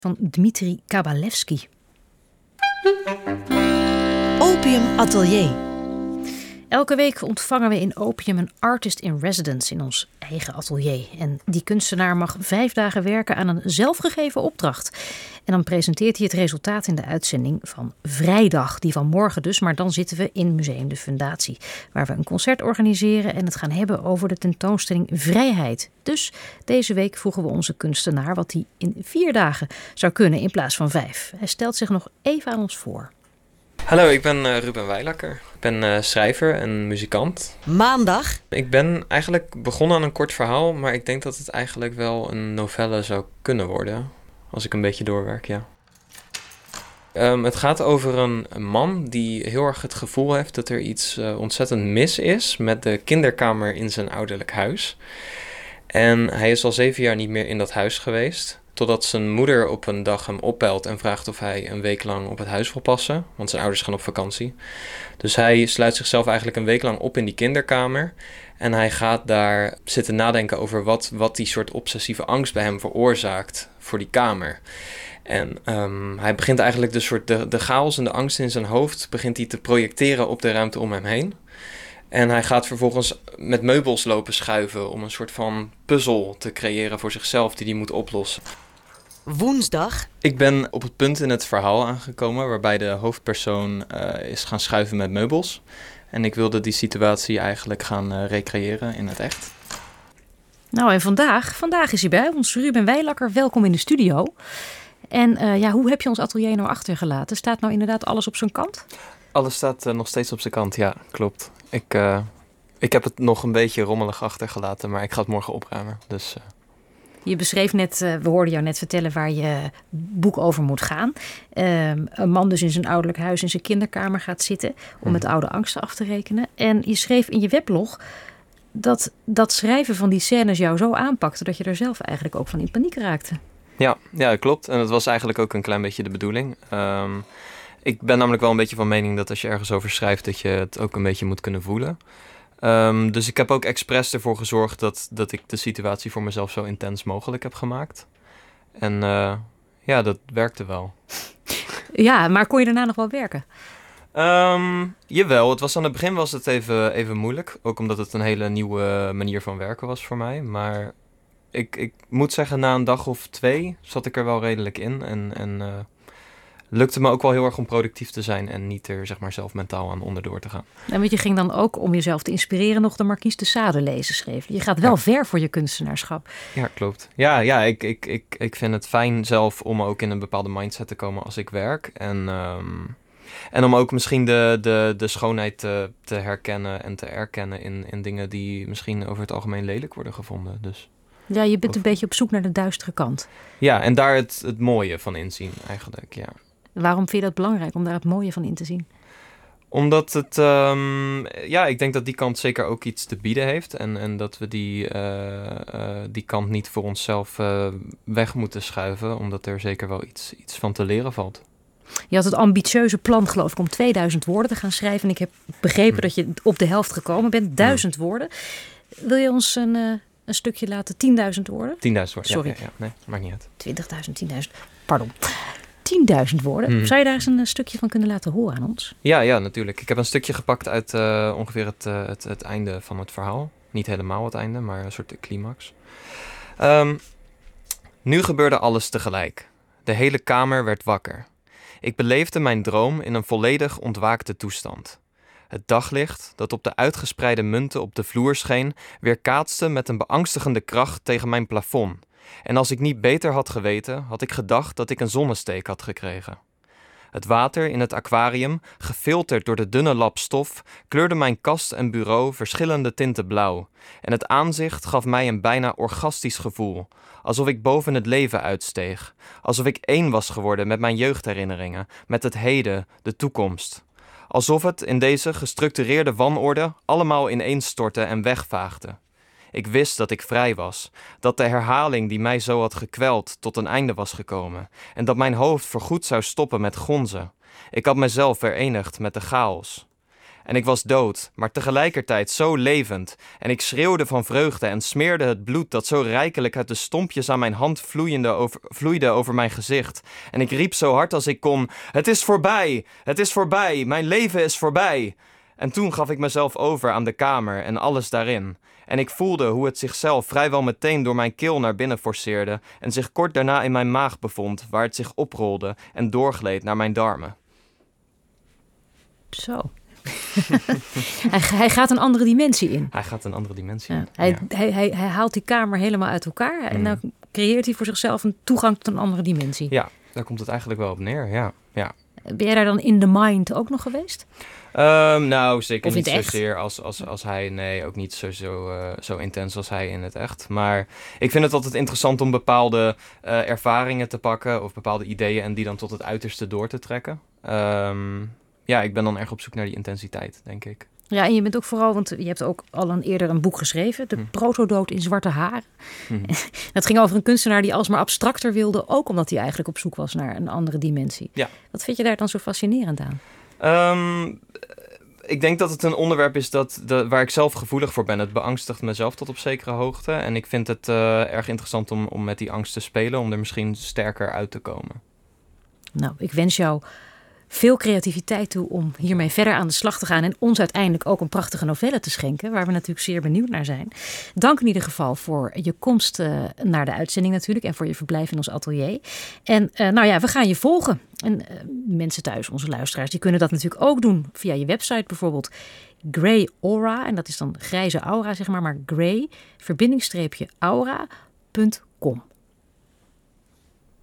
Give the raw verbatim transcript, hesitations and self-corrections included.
van Dmitri Kabalevsky. Opium Atelier. Elke week ontvangen we in Opium een artist in residence in ons eigen atelier. En die kunstenaar mag vijf dagen werken aan een zelfgegeven opdracht. En dan presenteert hij het resultaat in de uitzending van Vrijdag. Die van morgen dus, maar dan zitten we in Museum de Fundatie. Waar we een concert organiseren en het gaan hebben over de tentoonstelling Vrijheid. Dus deze week vroegen we onze kunstenaar wat hij in vier dagen zou kunnen in plaats van vijf. Hij stelt zich nog even aan ons voor. Hallo, ik ben uh, Ruben Weilacker. Ik ben uh, schrijver en muzikant. Maandag. Ik ben eigenlijk begonnen aan een kort verhaal, maar ik denk dat het eigenlijk wel een novelle zou kunnen worden. Als ik een beetje doorwerk, ja. Um, het gaat over een, een man die heel erg het gevoel heeft dat er iets uh, ontzettend mis is met de kinderkamer in zijn ouderlijk huis. En hij is al zeven jaar niet meer in dat huis geweest. Totdat zijn moeder op een dag hem opbelt en vraagt of hij een week lang op het huis wil passen. Want zijn ouders gaan op vakantie. Dus hij sluit zichzelf eigenlijk een week lang op in die kinderkamer. En hij gaat daar zitten nadenken over wat, wat die soort obsessieve angst bij hem veroorzaakt voor die kamer. En um, hij begint eigenlijk de soort de, de chaos en de angst in zijn hoofd begint hij te projecteren op de ruimte om hem heen. En hij gaat vervolgens met meubels lopen schuiven om een soort van puzzel te creëren voor zichzelf die hij moet oplossen. Woensdag. Ik ben op het punt in het verhaal aangekomen waarbij de hoofdpersoon uh, is gaan schuiven met meubels. En ik wilde die situatie eigenlijk gaan uh, recreëren in het echt. Nou en vandaag, vandaag is hij bij ons, Ruben Weilacker. Welkom in de studio. En uh, ja, hoe heb je ons atelier nou achtergelaten? Staat nou inderdaad alles op zijn kant? Alles staat uh, nog steeds op zijn kant, ja, klopt. Ik, uh, ik heb het nog een beetje rommelig achtergelaten, maar ik ga het morgen opruimen. Dus, uh... Je beschreef net, uh, we hoorden jou net vertellen waar je boek over moet gaan. Uh, een man dus in zijn ouderlijk huis in zijn kinderkamer gaat zitten om hmm. met oude angsten af te rekenen. En je schreef in je weblog dat dat schrijven van die scènes jou zo aanpakte dat je er zelf eigenlijk ook van in paniek raakte. Ja, ja, dat klopt. En dat was eigenlijk ook een klein beetje de bedoeling. Um, ik ben namelijk wel een beetje van mening dat als je ergens over schrijft dat je het ook een beetje moet kunnen voelen. Um, dus ik heb ook expres ervoor gezorgd dat, dat ik de situatie voor mezelf zo intens mogelijk heb gemaakt. En uh, ja, dat werkte wel. Ja, maar kon je daarna nog wel werken? Um, jawel, het was aan het begin was het even, even moeilijk. Ook omdat het een hele nieuwe manier van werken was voor mij. Maar ik, ik moet zeggen, na een dag of twee zat ik er wel redelijk in. En, en uh, lukte me ook wel heel erg om productief te zijn en niet er zeg maar zelf mentaal aan onderdoor te gaan. En want je ging dan ook om jezelf te inspireren nog de Marquise de Sade lezen, schreef je. Je gaat wel ja. ver voor je kunstenaarschap. Ja, klopt. Ja, ja ik, ik, ik, ik vind het fijn zelf om ook in een bepaalde mindset te komen als ik werk. En, um, en om ook misschien de, de, de schoonheid te, te herkennen en te erkennen in, in dingen die misschien over het algemeen lelijk worden gevonden. Dus... Ja, je bent een beetje op zoek naar de duistere kant. Ja, en daar het, het mooie van inzien eigenlijk, ja. Waarom vind je dat belangrijk om daar het mooie van in te zien? Omdat het, um, ja, ik denk dat die kant zeker ook iets te bieden heeft. En, en dat we die, uh, uh, die kant niet voor onszelf uh, weg moeten schuiven. Omdat er zeker wel iets, iets van te leren valt. Je had het ambitieuze plan, geloof ik, om tweeduizend woorden te gaan schrijven. En ik heb begrepen hmm. dat je op de helft gekomen bent. Duizend hmm. woorden. Wil je ons een... Uh, Een stukje laten, tienduizend woorden? tienduizend woorden, Sorry. Ja, ja, ja. Nee, maakt niet uit. twintigduizend, tienduizend, pardon. tienduizend woorden. Hmm. Zou je daar eens een stukje van kunnen laten horen aan ons? Ja, ja, natuurlijk. Ik heb een stukje gepakt uit uh, ongeveer het, uh, het, het einde van het verhaal. Niet helemaal het einde, maar een soort climax. Um, nu gebeurde alles tegelijk. De hele kamer werd wakker. Ik beleefde mijn droom in een volledig ontwaakte toestand. Het daglicht, dat op de uitgespreide munten op de vloer scheen, weerkaatste met een beangstigende kracht tegen mijn plafond. En als ik niet beter had geweten, had ik gedacht dat ik een zonnesteek had gekregen. Het water in het aquarium, gefilterd door de dunne lap stof, kleurde mijn kast en bureau verschillende tinten blauw. En het aanzicht gaf mij een bijna orgastisch gevoel, alsof ik boven het leven uitsteeg. Alsof ik één was geworden met mijn jeugdherinneringen, met het heden, de toekomst. Alsof het in deze gestructureerde wanorde allemaal ineenstortte en wegvaagde. Ik wist dat ik vrij was, dat de herhaling die mij zo had gekweld tot een einde was gekomen en dat mijn hoofd voorgoed zou stoppen met gonzen. Ik had mezelf verenigd met de chaos. En ik was dood, maar tegelijkertijd zo levend. En ik schreeuwde van vreugde en smeerde het bloed dat zo rijkelijk uit de stompjes aan mijn hand vloeiende over, vloeide over mijn gezicht. En ik riep zo hard als ik kon: het is voorbij, het is voorbij, mijn leven is voorbij. En toen gaf ik mezelf over aan de kamer en alles daarin. En ik voelde hoe het zichzelf vrijwel meteen door mijn keel naar binnen forceerde en zich kort daarna in mijn maag bevond, waar het zich oprolde en doorgleed naar mijn darmen. Zo. hij, hij gaat een andere dimensie in. Hij gaat een andere dimensie ja, in. Hij, Ja. hij, hij, hij haalt die kamer helemaal uit elkaar. En Mm. dan creëert hij voor zichzelf een toegang tot een andere dimensie. Ja, daar komt het eigenlijk wel op neer, ja. ja. Ben jij daar dan in the mind ook nog geweest? Um, nou, zeker Of in niet het echt? zozeer als, als, als hij. Nee, ook niet zo, zo, uh, zo intens als hij in het echt. Maar ik vind het altijd interessant om bepaalde uh, ervaringen te pakken of bepaalde ideeën en die dan tot het uiterste door te trekken. Um, ja, ik ben dan erg op zoek naar die intensiteit, denk ik. Ja, en je bent ook vooral, want je hebt ook al een, eerder een boek geschreven, De Hm. protodood in zwarte haren. Hm. Dat ging over een kunstenaar die alsmaar abstracter wilde, ook omdat hij eigenlijk op zoek was naar een andere dimensie. Ja. Wat vind je daar dan zo fascinerend aan? Um, ik denk dat het een onderwerp is dat, de, waar ik zelf gevoelig voor ben. Het beangstigt mezelf tot op zekere hoogte. En ik vind het uh, erg interessant om, om met die angst te spelen, om er misschien sterker uit te komen. Nou, ik wens jou veel creativiteit toe om hiermee verder aan de slag te gaan en ons uiteindelijk ook een prachtige novelle te schenken, waar we natuurlijk zeer benieuwd naar zijn. Dank in ieder geval voor je komst uh, naar de uitzending natuurlijk en voor je verblijf in ons atelier. En uh, nou ja, we gaan je volgen. En uh, mensen thuis, onze luisteraars, die kunnen dat natuurlijk ook doen via je website bijvoorbeeld Grey Aura. En dat is dan grijze aura, zeg maar, maar Grey, verbindingstreepje aura punt com.